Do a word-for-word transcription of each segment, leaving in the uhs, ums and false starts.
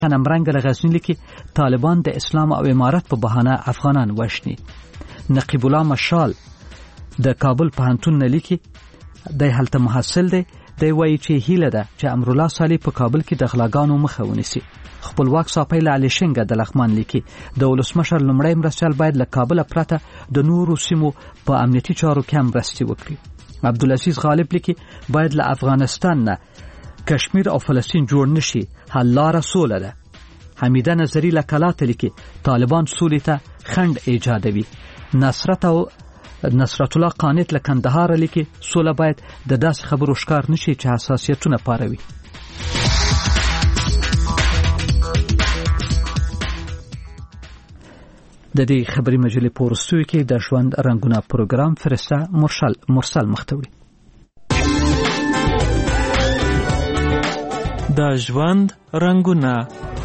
نمرنګ غزنی لیکي طالبان د اسلام او امارت په بهانه افغانان وشني. نقیب الله مشال د کابل پوهنتون نه لیکي د هلته محصل دی، دی وایي چې هیله ده چې امرالله صالح په کابل کې د غلاګانو مخه ونیسي. خپلواک ساپیل علي شنګه د لغمان لیکي د ولسمشر لومړی مرستیال باید له کابل پرته د نورو سیمو په امنیتي چارو کې هم مرستې وکړي. عبدالعزیز غالب لیکي باید له افغانستان نه کشمیر او فلسطین جوړ نشي، حل لاره سوله ده. حمیده نظری له کلات لیکي طالبان سولې ته خنډ ایجادوي. نصرت او نصرت الله قانت له کندهار لیکي سوله باید د داسې خبرو ښکار نشي چې حساسیتونه پاروي. د دې خبري مجلې په وروستیو کې د ژوند رنگونه پروګرام فرسته مرسل مرسل مختوي. د ژوند رنگونه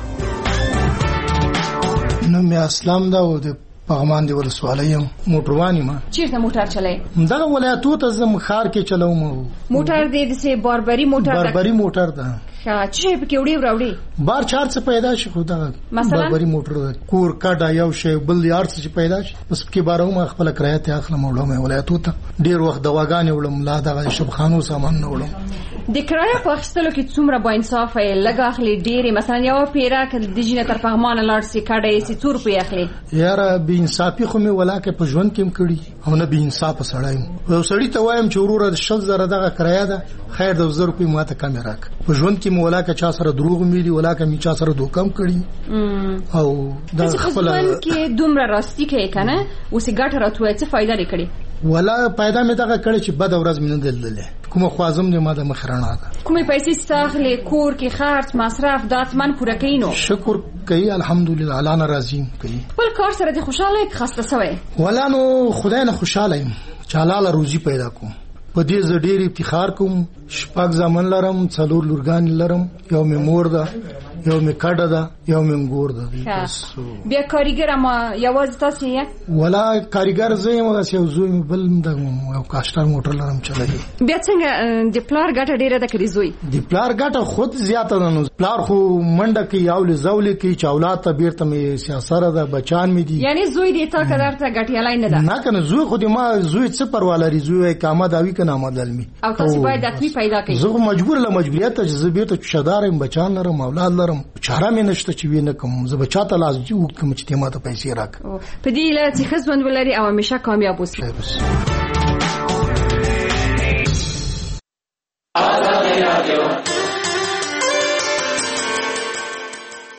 نو می اسلام دا و د پغمان دی ولسوالۍ موټروانی ما چیرته موټر چلای دغه ولایتو ته زم خار کې چلوم. موټر دې د سه باربری موټر ده باربری موټر ده ښه چې په کې وړي وړي بار چار څه پیدا شي خو دا باربری موټر ده کور کډا یو شی بل یار څه پیدا شي بس کې بارو ما خپل کرایه ته اخلم وړم ولایتو ته ډیر وخت دواګانې وړم لا دغه شبخانو سامان نه وړم. د کرایه په اخیستلو کې څومره با انصاف لګ اخلي ډیر مثلا یو پیرا ک د جنه تر پغمان لاړ سي کډه سي تور په اخلي یار به انصافي خو می ولاکه په ژوند کې کړی او نه به انصاف سړایم یو سړی ته وایم چې ورور د شل زره دغه کرایه ده خیر د زر روپۍ ماته کم راک په ژوند کې مو ولاکه چا سره دروغ میلی ولاکه می چا سره دوکم کړی او د خپل کې دومره راستی کې کنه اوسې ګټه راتوي څه فائدہ لري ولا پیدا مې دغه کړی چې بد ورځ مې نه دلله کوم خوازم نه ماده مخرانه ده کومې پیسې ساخلې کور کې خرچ مصرف داتمن پوره کینو شکر کوي الحمدلله الله ناراضي کوي بل کار سره د خوشاله خسته سوی ولا نو خدای نه خوشاله يم چې حلال روزي پیدا کوم په دې ز ډېر افتخار کوم شپږ ځمن لرم څلور لورګان لرم یو مې مور ده یو مې کډه ده یو مې ګور ده بیا کاریګر ما یوازې تاسو یې ولا کاریګر زه یم او یو زوی بل د یو کاشتر موټر لرم چلوي بیا څنګه د پلار ګټه ډیره ده کړی زوی د پلار ګټه خود زیاته ده نو پلار خو منډه کوي او لزولې کوي چې اولاد ته بیرته مې سیاسره ده بچان مې دي یعنی زوی دې تا قدر ته ګټیالای نه ده نه کنه زوی خو دې ما زوی څه پروا لري زوی کامه داوی کنه آمد علمي او تاسو باید داتمی پیدا کړئ زه مجبور له مجبوریت ته زه بیرته شدارم بچان لرم اولاد لرم چاره مې نشته چې وینه کوم زه بچاته لازم چې وکم چې ما ته پیسې راک په دې لاره چې خزوند ولري او همیشه کامیاب اوسئ.